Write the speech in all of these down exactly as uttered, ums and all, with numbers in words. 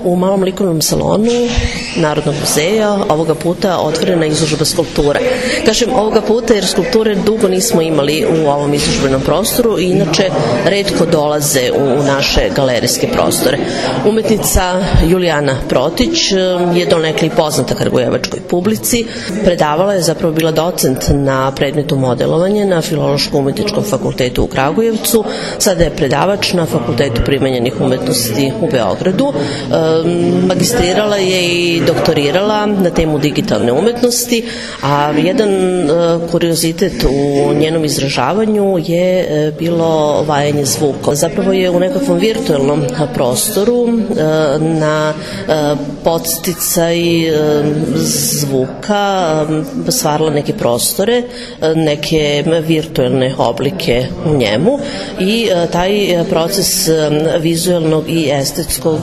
U malom likovnom salonu Narodnog muzeja ovoga puta otvorena izložba skulptura. Kažem ovoga puta jer skulpture dugo nismo imali u ovom izložbenom prostoru i inače retko dolaze u naše galerijske prostore. Umetnica Julijana Protić je donekle poznata kragujevačkoj publici. Predavala je, zapravo bila docent na predmetu modelovanje na Filološko-umetničkom fakultetu u Kragujevcu. Sada je predavač na Fakultetu primenjenih umetnosti u Beogradu. Magistrirala je i doktorirala na temu digitalne umetnosti, a jedan kuriozitet u njenom izražavanju je bilo vajanje zvuka. Zapravo je u nekakvom virtualnom prostoru na podsticaj zvuka stvarala neke prostore, neke virtualne oblike u njemu i taj proces vizualnog i estetskog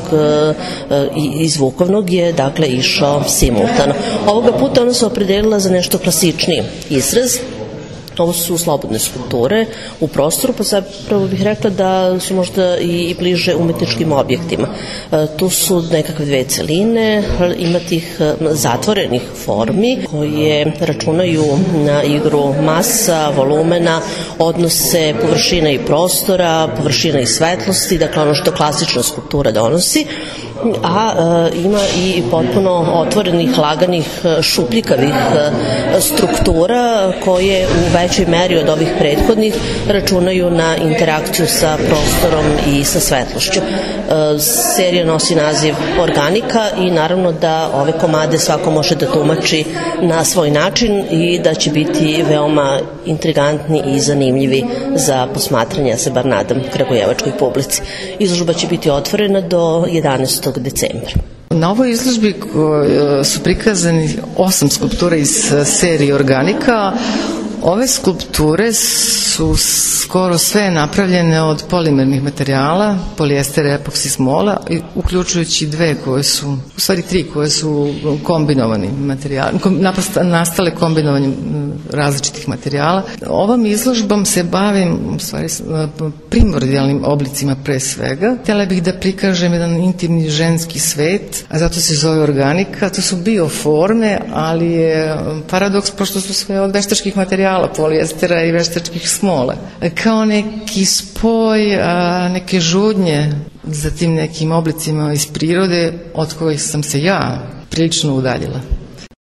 i zvukovnog je dakle išao simultano. Ovoga puta ona se opredelila za nešto klasičniji izraz. Ovo su slobodne skulpture u prostoru, pa zapravo bih rekla da su možda i bliže umetničkim objektima. Tu su nekakve dve celine, ima tih zatvorenih formi koje računaju na igru masa, volumena, odnose površine i prostora, površina i svetlosti, dakle ono što klasična skulptura donosi, a e, ima i potpuno otvorenih, laganih, šupljikavih e, struktura koje u većoj meri od ovih prethodnih računaju na interakciju sa prostorom i sa svetlošću. E, serija nosi naziv Organika i naravno da ove komade svako može da tumači na svoj način i da će biti veoma intrigantni i zanimljivi za posmatranje, ja se bar nadam, kragujevačkoj publici. Izložba će biti otvorena do jedanaestog decembra. Na ovoj izložbi su prikazani osam skulptura iz serije Organika. Ove skulpture su skoro sve napravljene od polimernih materijala, polijestera, epoksi, smola, uključujući dve koje su, u stvari tri koje su kombinovani materijali, nastale kombinovanjem različitih materijala. Ovom izložbom se bavim u stvari primordijalnim oblicima pre svega. Htjela bih da prikažem jedan intimni ženski svet, a zato se zove Organika. To su bioforme, ali je paradoks pošto su sve od veštačkih materijala, polijestera i veštačkih smola. Kao neki spoj, a, neke žudnje za tim nekim oblicima iz prirode od kojih sam se ja prilično udaljila.